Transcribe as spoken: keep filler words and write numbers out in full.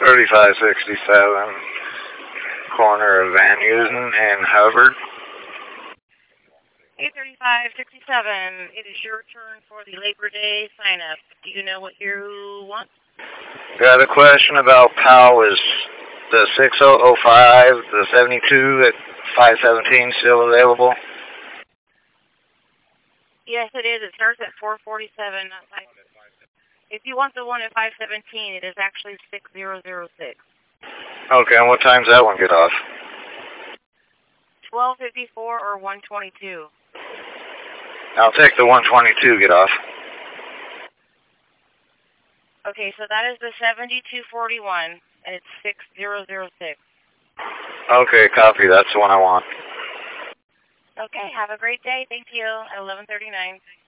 thirty-five sixty-seven, corner of Van Usen and Hubbard. eight thirty-five sixty-seven, it is your turn for the Labor Day sign-up. Do you know what you want? Got a question about Powell. Is the six oh oh five, the seventy-two at five seventeen still available? Yes, it is. It starts at four forty-seven. If you want the one at five seventeen, it is actually six thousand six. Okay, and what time's that one get off? twelve fifty-four or one twenty-two. I'll take the one twenty-two get off. Okay, so that is the seventy-two forty-one, and it's six thousand six. Okay, copy. That's the one I want. Okay, have a great day. Thank you. At eleven thirty-nine.